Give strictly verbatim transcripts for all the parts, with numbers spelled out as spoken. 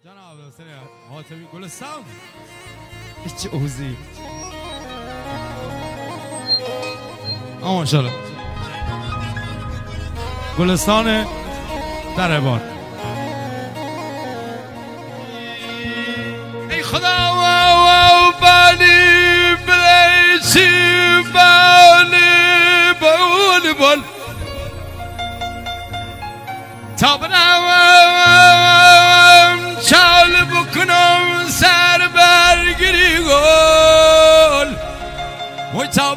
جناب حسین حاتمی گلستان هیچ اوزی آه ماشاءالله گلستان دربار. ای خدا و بانی بلیچی بانی بول بول تا برم چال بکنم سر برگری گل و تا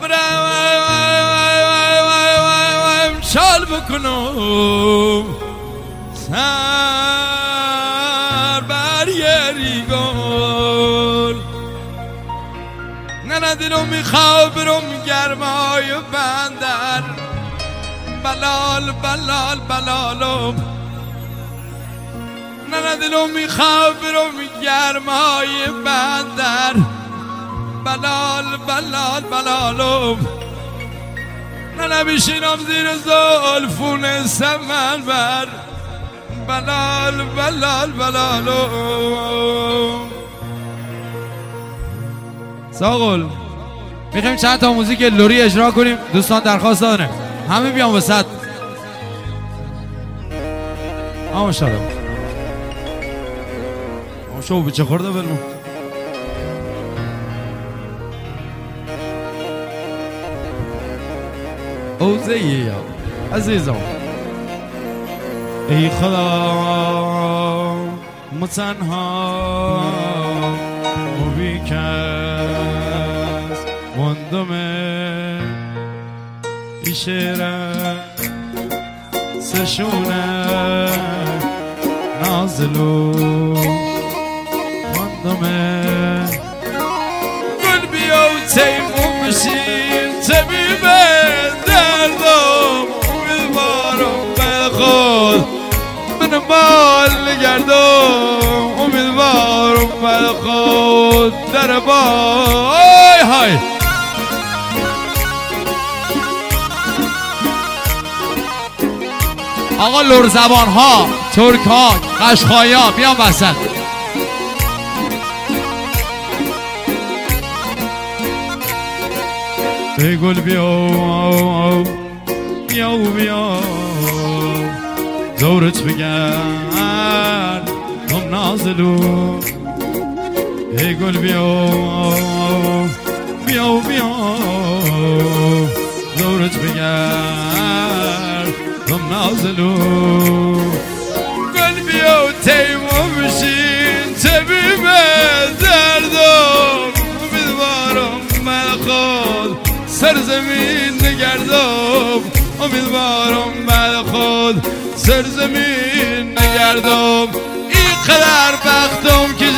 برم چال بکنم سر برگری گل نه دلم میخواه برم گرمای بندر بلال بلال بلالم نه دلم میخواه برم گرمای بندر بلال بلال بلالم نه نمیشینم زیر زلفون سمن بر بلال بلال بلالم. ساقل میخوایم چند تا موزیک لوری اجرا کنیم، دوستان درخواست دارن همه بیان وسط. آما شادم آما شو بچه خورده برمون اوزیه یا عزیزم. ای خدا متنها موی کس مندمه ایشره سشونه نازلو مندمه گل بیا و تیمون بشین طبیب دردم امیدوارم به خود من بال نگردم امیدوارم به خود در بای های آقا لرزبان ها ترک ها قشقایی ها بیان وسط. ای گل بیا بیا بیا دورت بگرد هم نازلو. ای گل بیا بیا بیا دورت بگرد هم نازلو. گل بیا تیمو بشین طبیب دردم امیدوارم من خود سرزمین نگردم امیدوارم بعد خود سرزمین نگردم. این قدر بختم که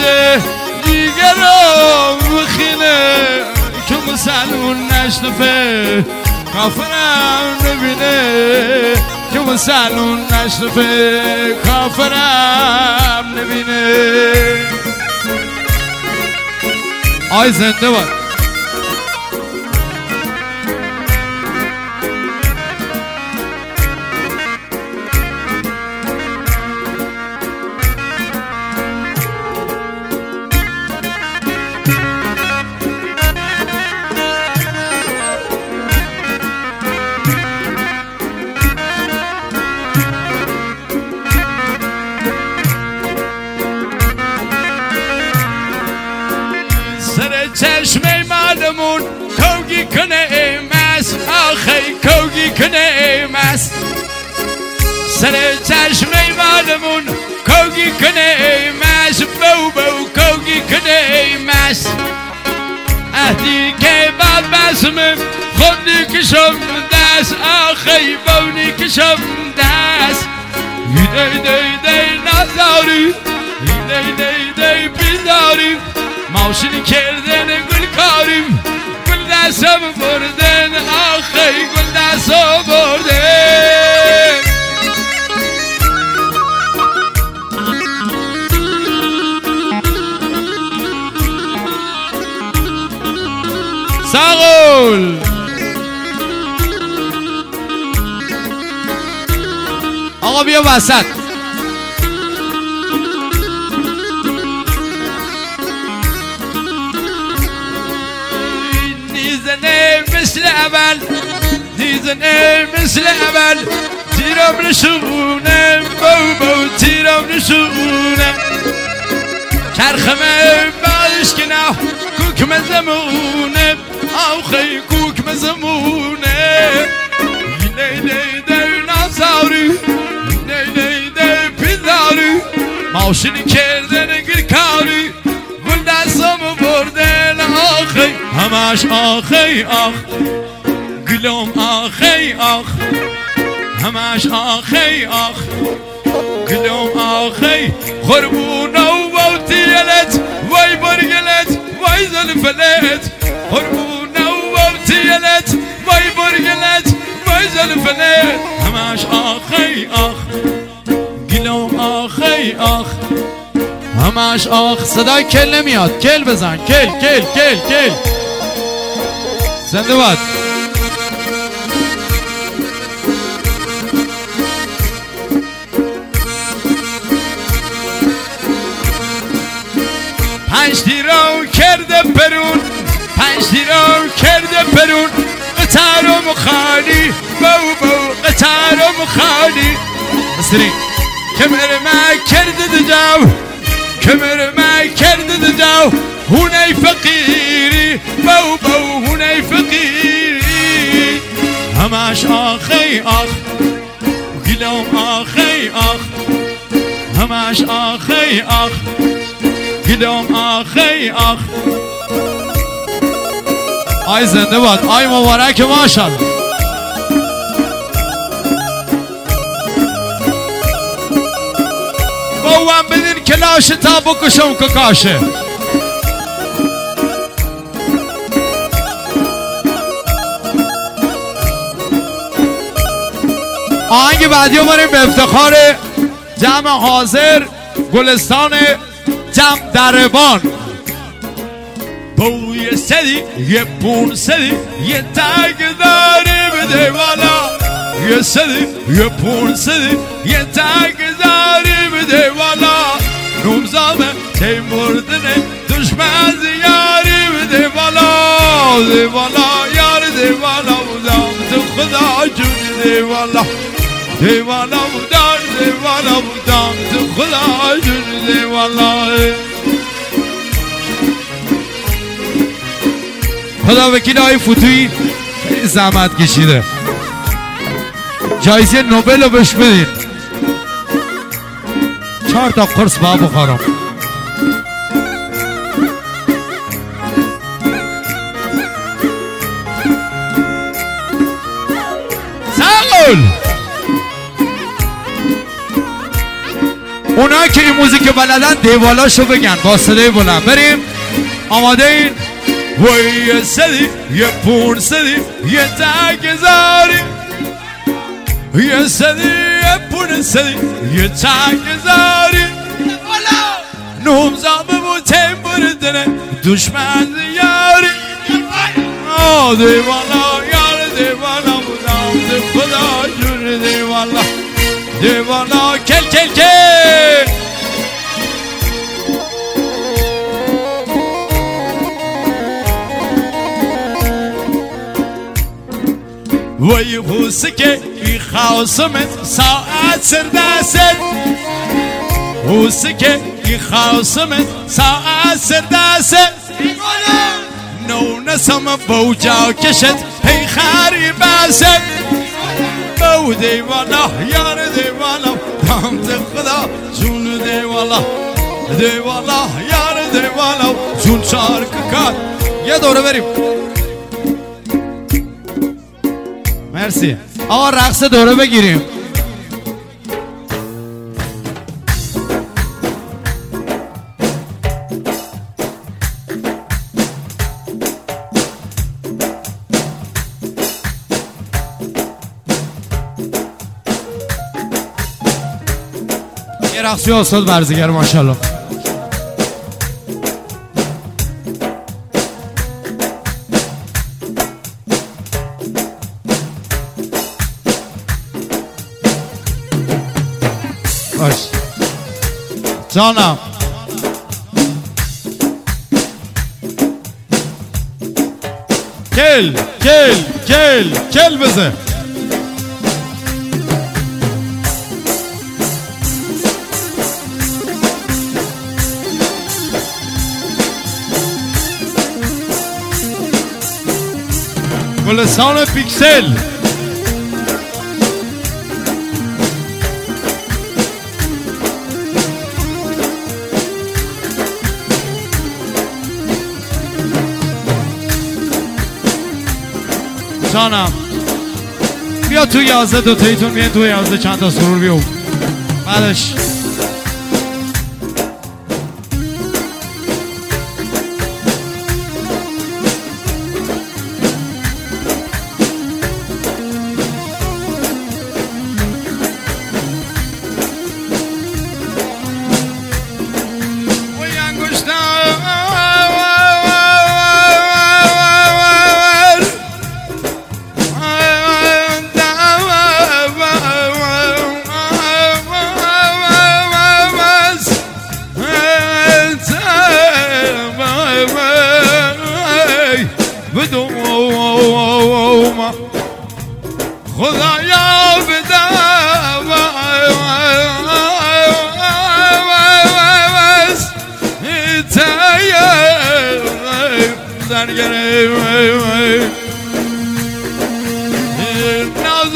دیگرم بخینه که مسلمون نشنفه کافرم نبینه که مسلمون نشنفه کافرم نبینه. آی زنده باد. چشمه مالمون کوگی کنه ایمس آخی کوگی کنه ایمس سر چشمه مالمون کوگی کنه ایمس بو بو کوگی کنه ایمس اهدی که بعد بسمم خودی کشم دست آخی بونی کشم دست دی دی دی نزاری دی دی دی بیداری ماشین کردن گل کاریم گل دستم بردن آخی گل دستم بردن. ساقل آقا بیا وسط. اول دیدنه مثل اول تیرم نشونه بو بو تیرم نشونه چرخمه بعدش که نه کوک مزمونه او خی کوک مزمونه لیلی دی نازاری لیلی دی پیداری ماشینی کردن گرکاری گل دستم بردن آخی همش آخی آخ گلوم آخی آخ همش آخی آخ گلوم آخی خربونه و بوتیلت وای برگلت وای زلفلت خربونه و بوتیلت وای برگلت وای زلفلت همش آخی آخ گلوم آخی آخ همش آخ. صدای کل نمیاد، کل بزن، کل کل کل کل زنده باد. پنج تیرو کرده برون پنج تیرو کرده برون قطارم خالی بو بو قطارم خالی مصری کمر ما کرده دجاو کمر ما کرده دجاو هونی فقیری بو بو هونی فقیری همش آخی آخ گلوم آخی آخ همش آخی آخ گلوم آخی آخ. آی زنده باد، آی مبارک ماشاءالله. بوام بدین کلاش تا بکشم ککاشه. آهنگ بعدی رو بریم به افتخار جمع حاضر گلستان جمع دربان. بوی سدی یه پون سدی یه تگ داری بده والا یه سدی یه پون سدی یه تگ داری بده والا نومزامه تی مردنه دشمن زیاری بده والا ده والا یار ده والا بودم تو خدا جون ده والا ده والا بودم ده والا بودم تو خدا جون ده والا. خدا وکیل آقای فتویی خیلی زحمت کشیده، جایزه نوبل رو بهش بدین. چهار تا قرص با بخورم. ساقل اونا که این موزیک بلدن دیوالاشو بگن با صدای بلند. بریم، آماده این؟ وی سدی یه پون سدی یه تک زاری یه سدی یه پون سدی یه تک زاری نومزامه بو تیم بردنه دشمن زیاری آه دیوالا یار دیوالا بودم دی خدا جور دیوالا دیوالا کل کل کل. وی حوسکه ای خاصمت ساعت سردست حوسکه ای خاصمت ساعت سردست نو نسم بوجا کشت هی خاری بست بو دیوالا یار دیوالا دامت خدا جون دیوالا دیوالا یار دیوالا جون شارک کار. یه دوره بریم. مرسی آقا، رقص دوره بگیریم. یه رقصی استاد برزگر ماشاءالله. باش جانم. کل کل کل کل بزه گلستان پیکسل جانم بیا تو یازده دو تایتون بیاین تو یازده چند تا سرور بیو بعدش خدایا بدم درگره ناز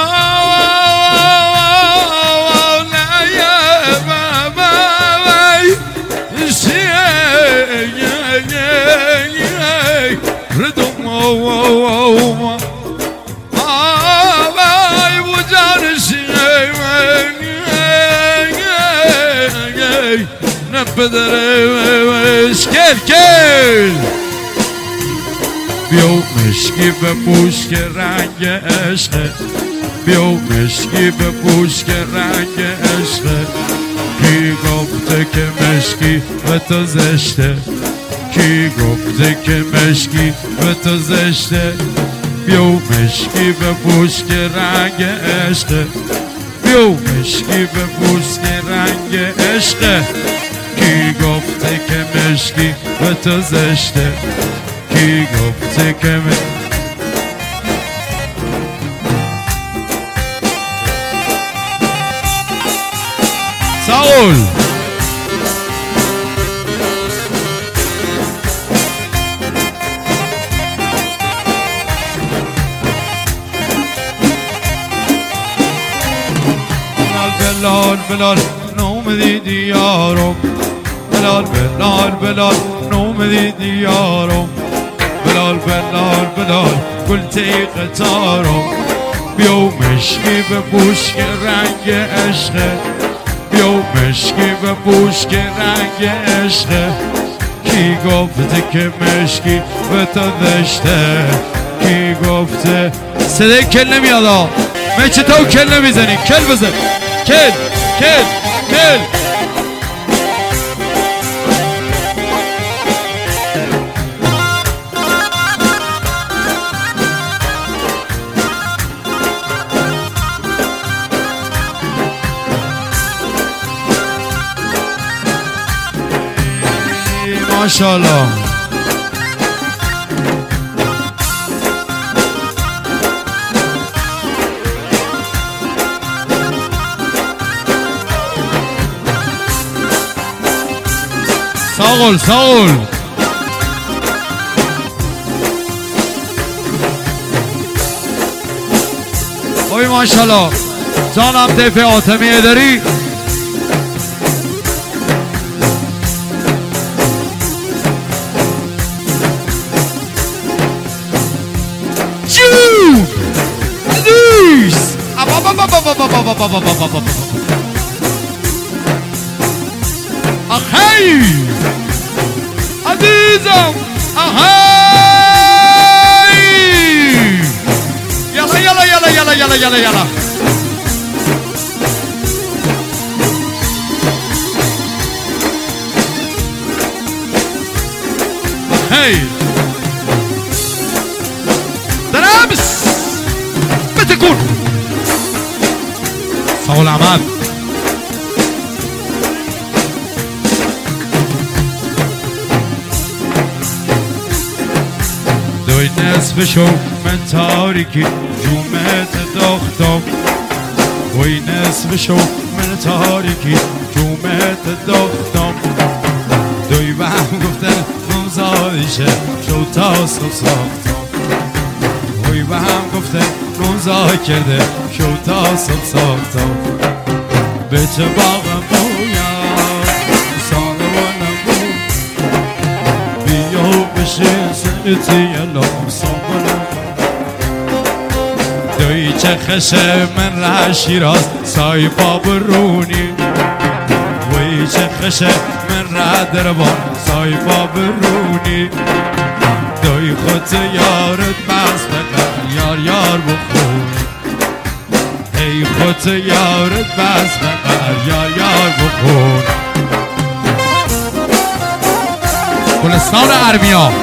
بدرش کل کل بیو مشکی بپوش که رنگ عشقه بیو مشکی بپوش که رنگ عشقه کی گفته که مشکی به تو زشته کی گفته که مشکی به تو زشته بیو مشکی بپوش که رنگ عشقه بیو مشکی بپوش که رنگ عشقه کی گفته که مشکی به تو زشته کی گفته که م... ساول بلال بلال نومدی دیارم بلال بلال بلال نومدی دیارم بلال بلال بلال گلتی قطارم بیو مشکی بپوش که رنگ عشقه بیو مشکی بپوش که رنگ عشقه کی گفته که مشکی به تو دشته کی گفته صدای کل نمیاد ها مچه تو کل نمیزنی کل بزن کل کل کل ماشاءالله ساغل ساغل اوی ماشاءالله جانم طیف آتمی داری أخي عزيزم أخي يلا يلا يلا يلا يلا يلا يلا أخي درامس بتكون صول عماد نصف شو من تاریکی جومت داختم وی نصف شو من تاریکی جومت داختم دوی به هم گفتن نوزایشه شو تا صبح ساختم وی به هم گفتن نوزای کرده شو تا صبح ساختم به چه باغ مویم ساله و نبو بیو بشه سنتی لام سامنم دوی چه خشه من را شیراز سای بابرونی وی چه خشه من را دربان سای بابرونی دوی خود یارت بس بقر یار یار بخون ای خود یارت بس بقر یار یار بخون گلستان ارمیا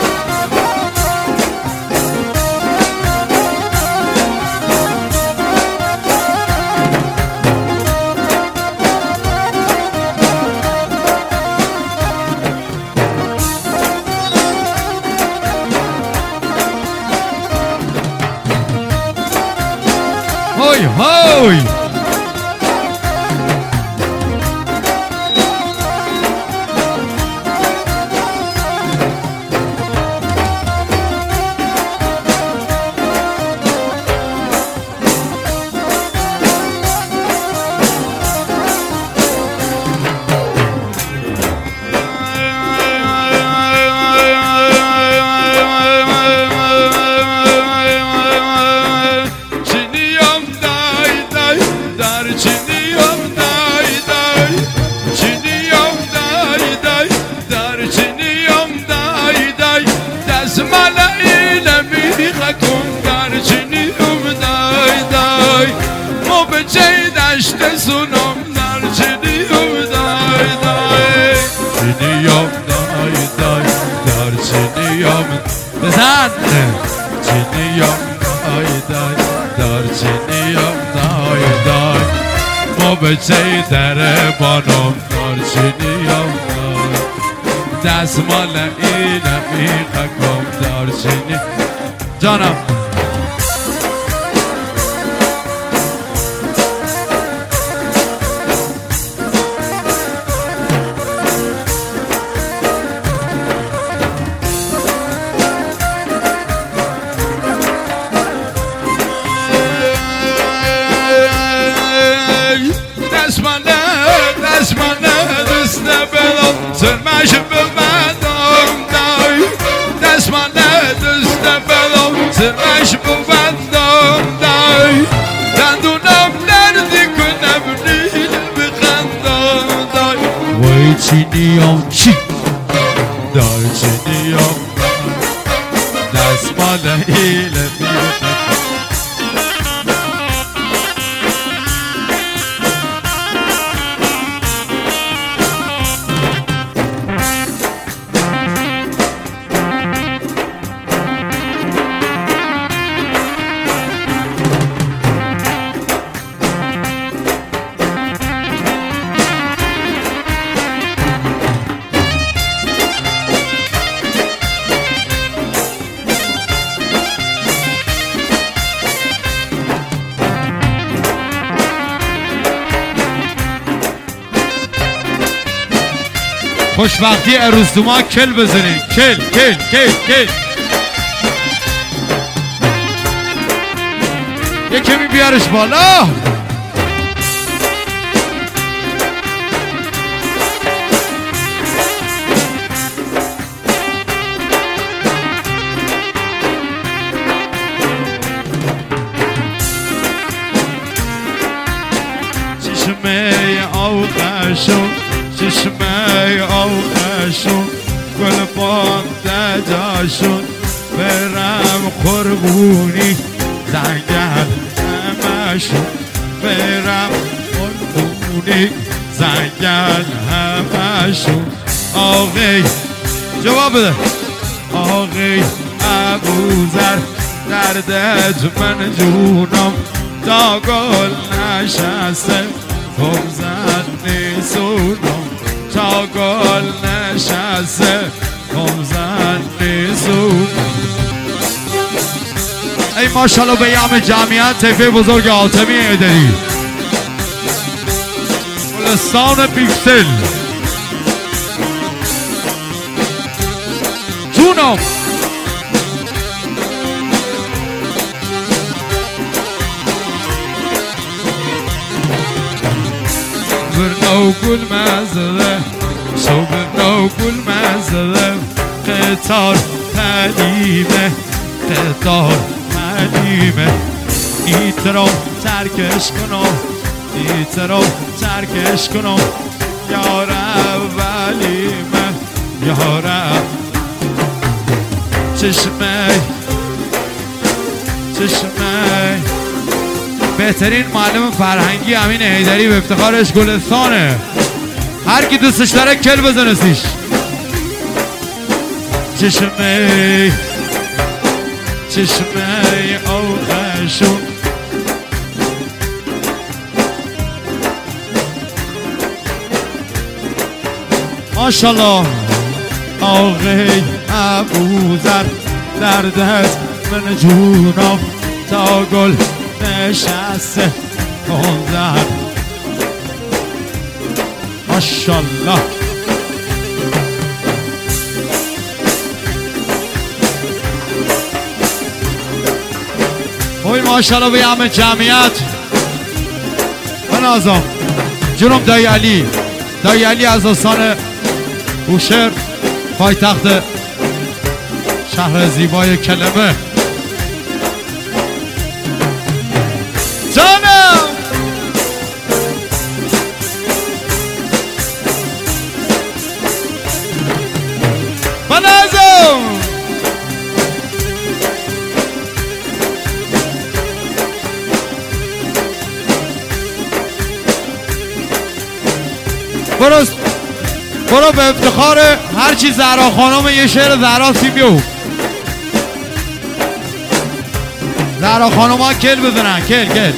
هوی هوی بزن چینیم دای دای دار چینیم دای دای ما به چه در بانم دار چینیم دای دستمال اینه میخکم دار چینی جانم سرمش ببندم دای دستمانه دست بلام سرمش ببندم دای دندونم دردی کنم نیل بخندم دای وای چینیم چی دای چینیم دستمانه ایل میخندم خوشبختی عروس دوما کل بزنید کل کل کل کل یک کمی بیارش بالا چشمه آوخشون چشمه آوخشون گل بانده جاشون برم قربونی زنگل همشون برم قربونی زنگل همشون آقای جواب بده آقای ابوذر دردت من جونم تا گل نشسته خمزن نیسونم تا گل نشسته خمزن نیسونم ماشاءالله به یام جمعیت طیفه بزرگ حاتمی ایدری گلستان پیکسل جونم برنو گل مزده سو برنو گل مزده قطار قدیمه قطار قدیمه نیترم ترکش کنم نیترم ترکش کنم یار اولیمه یار چشمه چشمه بهترین معلم فرهنگی امین حیدری به افتخارش گلستانه. هر کی دوستش داره کل بزنه سیش. چشمه چشمه آقاشون ماشالله آقای ابوذر در دست من جونم تا گل نشسته کنزر ماشالله اوی ماشالله به همه جمعیت من آزم جنوب دایی علی دایی علی از آستان بوشهر پایتخت شهر زیبای کلمه جانم من آزم برو برو به افتخار هرچی زهرا خانم یه شعر زهرا سی بیو زهرا خانم ها کل بزنن کل کل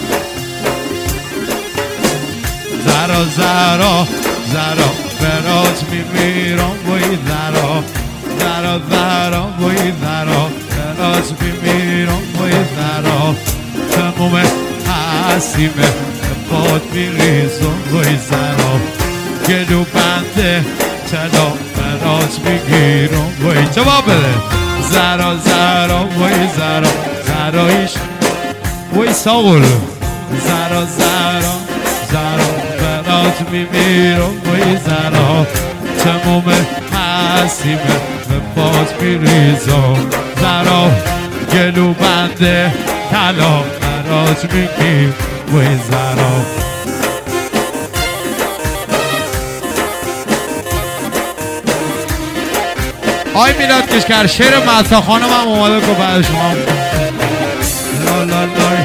زهرا زهرا زهرا برات میمیرم بای زهرا زهرا زهرا بای زهرا برات میمیرم بای زهرا تموم حسیمه باد میریزم بای زهرا گلو بنده طلا برات میگیرم وای جواب بده زهرا زهرا وای زهرا زهرایش وای ساغل زهرا زهرا زهرا برات میمیرم وای زهرا تموم حسیمه به باد میریزم زهرا گلو بنده طلا برات میگیرم وای زهرا آی میلاد کشکر شعر مهسا خانم هم اومده که بعد شما لا لا لای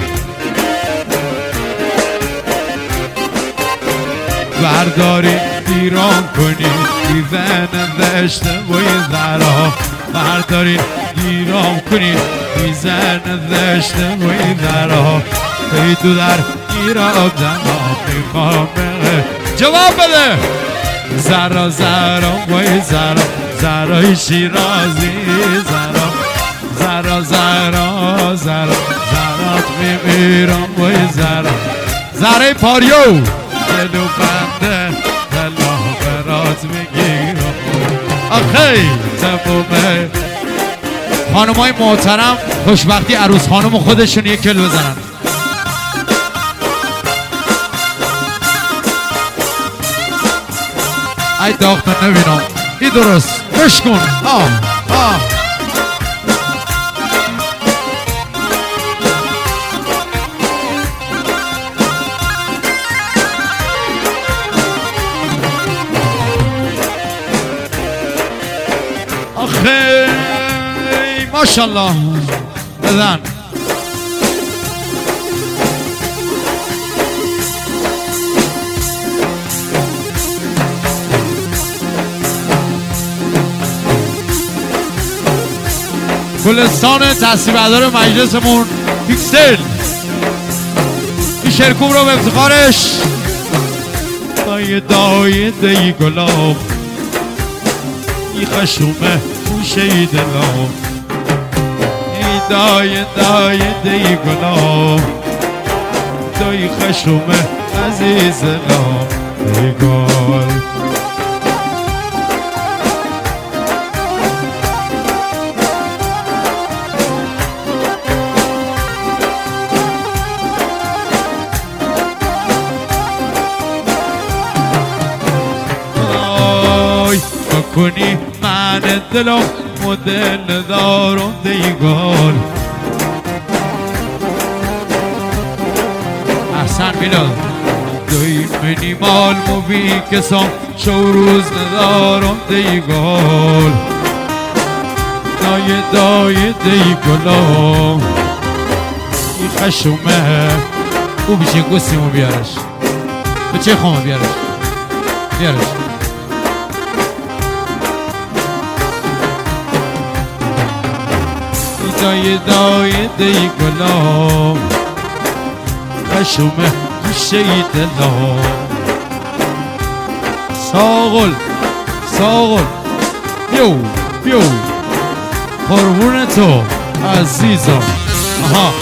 بردارید ایران کنید بیزن دشته بای زهرا بردارید ایران کنید بیزن دشته بای زهرا ای تو در ایران دما میخوام جواب بده زهرا زهرا بای زهرا زهرای شیرازی زهرا زهرا زهرا زهرا زهرات میمیرم بای زهرا زهرای پاریو گلو بنده دلا برات میگیرم آخی تمومه خانمای محترم خوشبختی عروس خانم خودشون یک کل بزنن ای داختر نبینم ای درست بش کن آه آه آخه ماشالله بزن گلستان تصویبدار مجلسمون پیکسل این شرکوب رو به افتخارش دای دای دی گلاب ای خشومه گوشه دلام ای دای دای دی گلام دای خشومه عزیز لام دی گل کنی من دلم مدل دارم دیگال احسن میلاد دوی منی مال موی کسام شو روز ندارم دیگال دای دای دیگالام این خشومه او بیشه گستیمو بیارش بچه خومه بیارش بیارش دای دای دی گلام خشومه گوشه دلام ساغل ساغل بیو بیو قربون تو عزیزم آها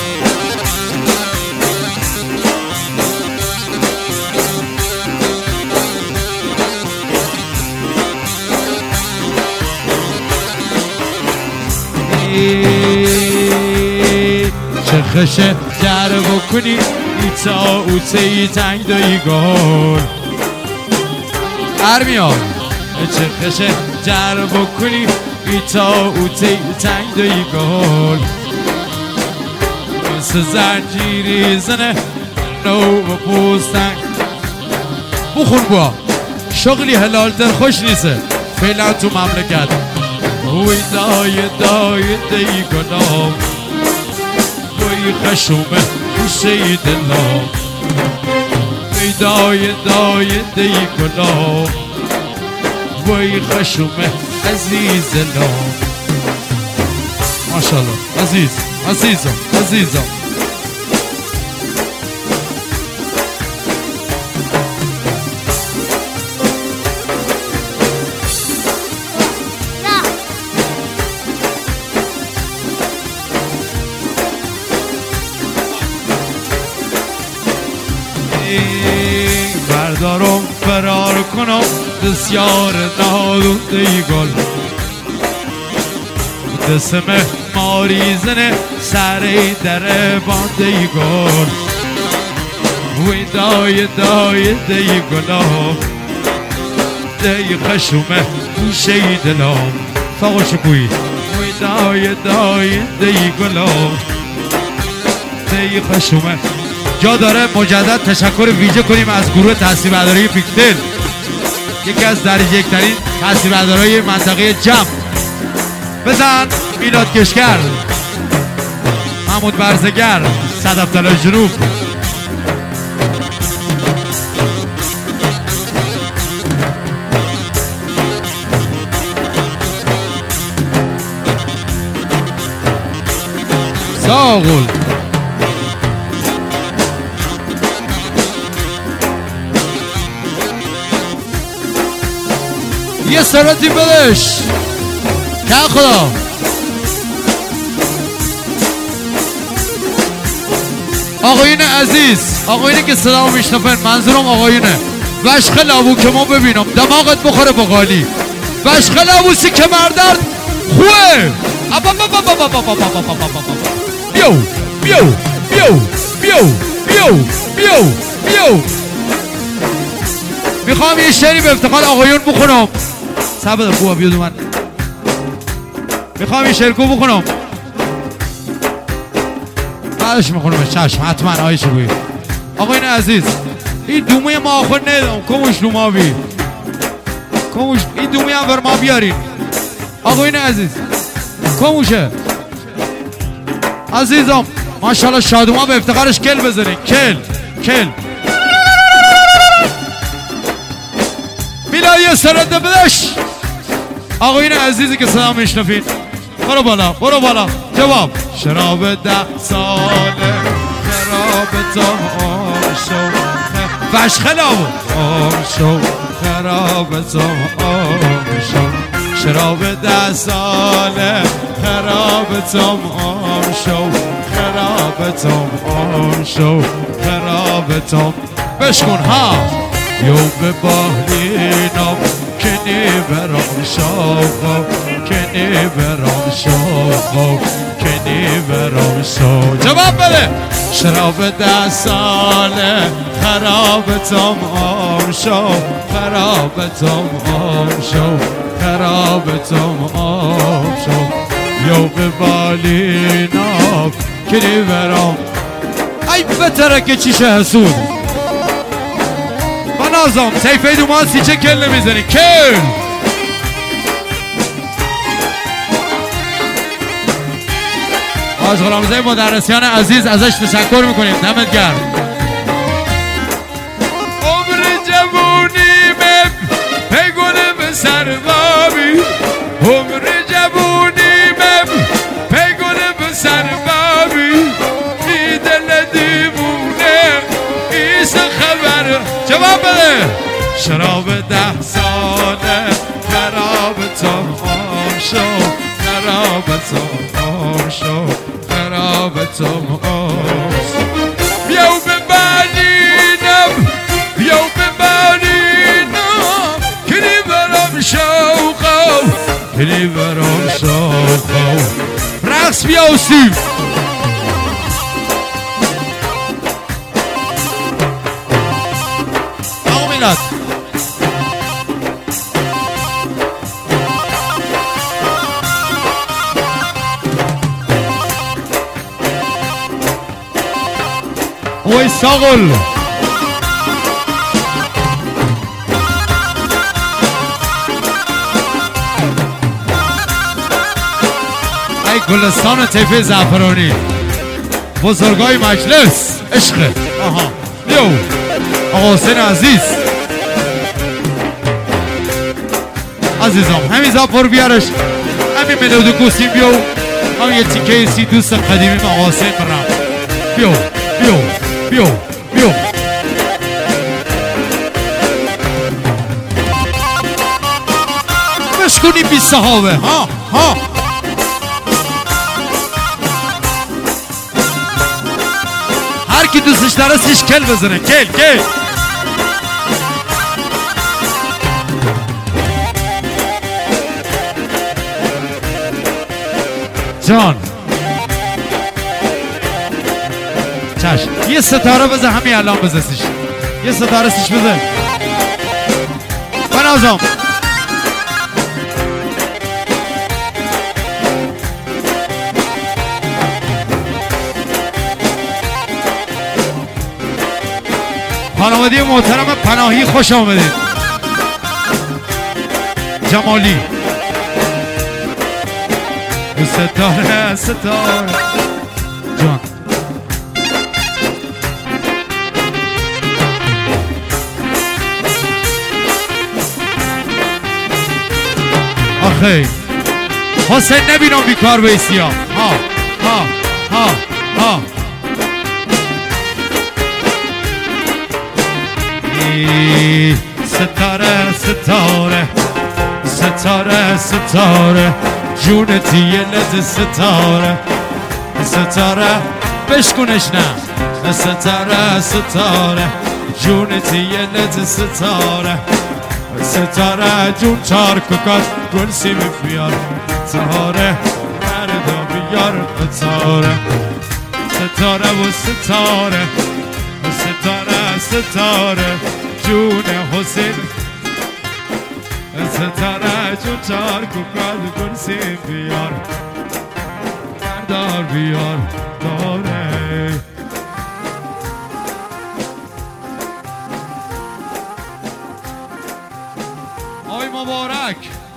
چه خشه در بکنی ایتا اوتی تنگ دایی گل ارمیان چه خشه در بکنی ایتا اوتی تنگ دایی گل مثل زنجیری زنه نو و پوستنگ بخون با شغلی حلال در خوش نیسته فعلا تو مملکت وی دای دای دی گلام وی خشومه گوشه دلام وی دای دای دی گلام وی خشومه عزیز لام ماشاءالله عزیز عزیزم عزیزم بردارم فرار کنم بسیار نادون دیگل دسم ماریزنه سری در بانده گل وی دای دای دیگلام دی خشومه گوشه دلام فاقو شکوی وی دای دای دیگلام دی خشومه جا داره مجدد تشکر ویژه کنیم از گروه تاثیربرداری پیکسل یکی از درجه یکترین تاثیربردارای منطقه جمع بزن میلاد کشگر محمود برزگر صدف طلای جنوب ساغل یه سراتی بدش که خدا آقایون عزیز آقایونی که صدا میشنفن منظورم آقایونه وشخ لابو که ما ببینم دماغت بخوره بقالی وشخ لابوسی که مردرد خوه بیو بیو بیو بیو بیو بیو بیو میخوام یه شعری به افتخار آقایون بخونم سبب خوبه بیاد اومد میخوام یه شعرکو بخونم بعدش میخونم چشم حتما آقای شبوی آقایون عزیز این دومه ما آخر ندام کموش دوما بی کموش این دومه هم بر ما بیارین آقایون عزیز کموشه عزیزم ماشاءالله شادوما به افتخارش کل بزنین کل کل میلادی سرده بدش آقایون عزیزی که صدا میشنفین برو بالا برو بالا جواب شراب ده ساله خراب تا آم شو فشخلابو آم شو خراب تا آم شو شراب ده ساله خرابتم آم شو خرابتم آم شو خرابتم بشکن ها یو به بالینم کنی برام شاخو کنی برام شاخو کنی برام شو جواب بده شراب ده ساله خرابتم آم شو خرابتم آم شو خرابتم آم شو یو به بالینم کنی برام ای بتره که چیشه حسود نازم تیفه دوماسی چه کل نمیزنی کل از غلامزه مدرسیان عزیز ازش تشکر میکنیم دمت گرم عمر جوونی به پگونه به سربابی عمر جوونی به پگونه به سربابی ای دل دیوونه ایسا خبر جواب بده شراب ده ساله خرابتم آم شو خرابتم آم شو خرابتم آم شو بیاو ببالینم بیاو ببالینم کنی برام شوقو کنی برام شوقو رقص بیاو سیم میلاد وای ساغل ای گلستان تیفه زعفرانی بزرگای مجلس عشق آها بیو آقا حسین عزیز عزیزم همین زفر بیارش همین ملودو کوسیم بیو همین یه تیکه سی دوست قدیمی من آقا حسین برم بیو بیو بیو بیو بشکنی بی صحابه ها ها هر کی دوستش داره سیش کل بزنه کل کل جان چشم یه ستاره بزن همین الان بزن سیش یه ستاره سیش بزن بنازم خانواده محترم پناهی خوش آمدید جمالی ستاره ستاره جان آخه حسین نبینم بیکار بیستی ها ها ها ها ها ستاره ستاره ستاره ستاره جونتی یه لد ستاره ستاره بشکنش نه ستاره ستاره جونتی یه لد ستاره ستاره جون چار ککات گل سیم بیار ستاره مردا بیار ستاره ستاره و ستاره ستاره ستاره جون حسین ستاره جون چار ککات گل سیم بیار دار بیار داره آی مبارک